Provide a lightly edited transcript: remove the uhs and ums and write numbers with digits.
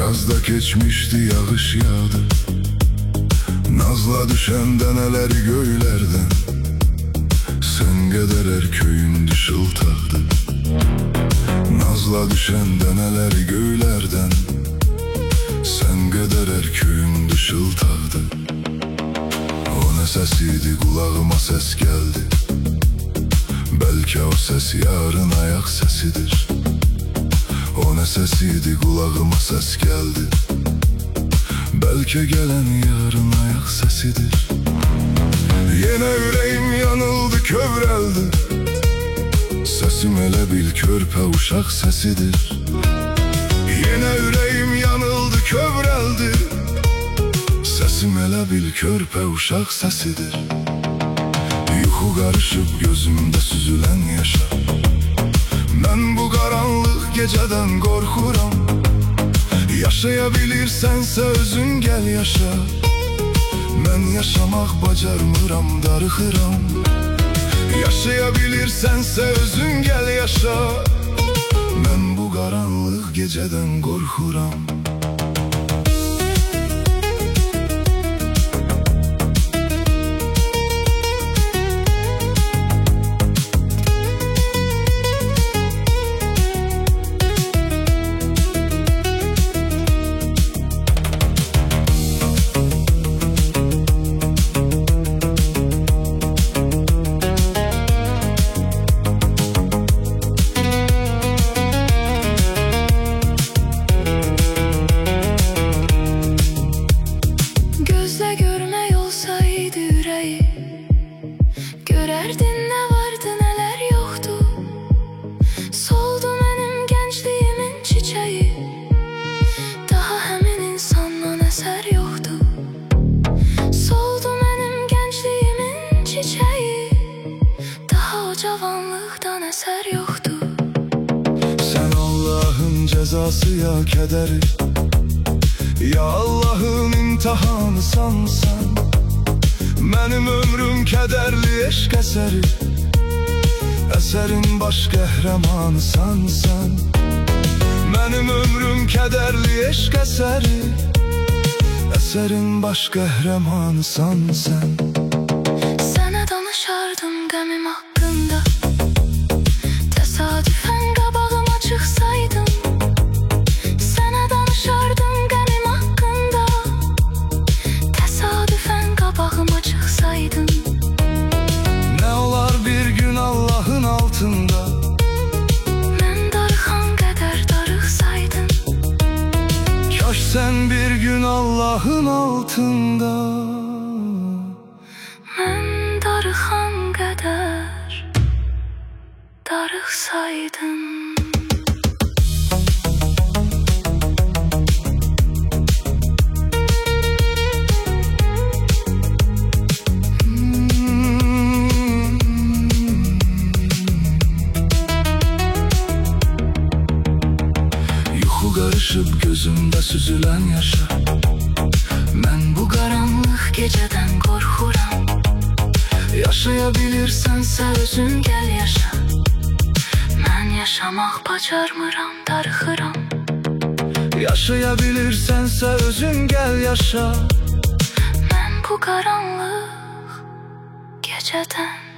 Yazda geçmişti, yağış yağdı. Nazla düşen deneler göylerden, sen gederer köyün dışıltadı. Nazla düşen deneler göylerden, sen gederer köyün dışıltadı. O ne sesiydi, kulağıma ses geldi. Belki o ses yarın ayak sesidir. O ne sesiydi, kulağıma ses geldi. Belki gelen yarın ayak sesidir. Yine yüreğim yanıldı, kövreldi. Sesim hele bil körpe uşak sesidir. Yine yüreğim yanıldı, kövreldi. Sesim hele bil körpe uşak sesidir. Yuhu karışıp gözümde süzülen yaşa. Ben bu karanlık geceden korkuram. Yaşayabilirsense özün gel yaşa. Ben yaşamak bacarmıram, darıxıram. Yaşayabilirsense özün gel yaşa. Ben bu karanlık geceden korkuram. Görerdin ne vardı neler yoktu. Soldu benim gençliğimin çiçeği. Daha hemen insandan eser yoktu. Soldu benim gençliğimin çiçeği. Daha o cavanlıktan eser yoktu. Sen Allah'ın cezası ya kederi, ya Allah'ın imtihanısan sen. Benim ömrüm kederli eşk eseri, eserin baş qəhrəmanısan sen. Benim ömrüm kederli eşk eseri, eserin baş qəhrəmanısan sen. Sana danışardım qəmim haqqında. Tesadüfen qabağıma çıxsaydın. Sana danışardım qəmim haqqında. Tesadüfen qabağıma çıxsaydın. Ne olar bir gün Allah'ın altında. Mən darıxan qədər darıxsaydın. Kaş sen bir gün Allah'ın altında. Mən darıxan qədər darıxsaydın. Karışıp gözümde süzülen yaşa. Ben bu karanlık geceden korkuram. Yaşayabilirsense Özün gel yaşa. Ben yaşamak bacarmıram, darıxıram. Yaşayabilirsense özün gel yaşa. Ben bu karanlık geceden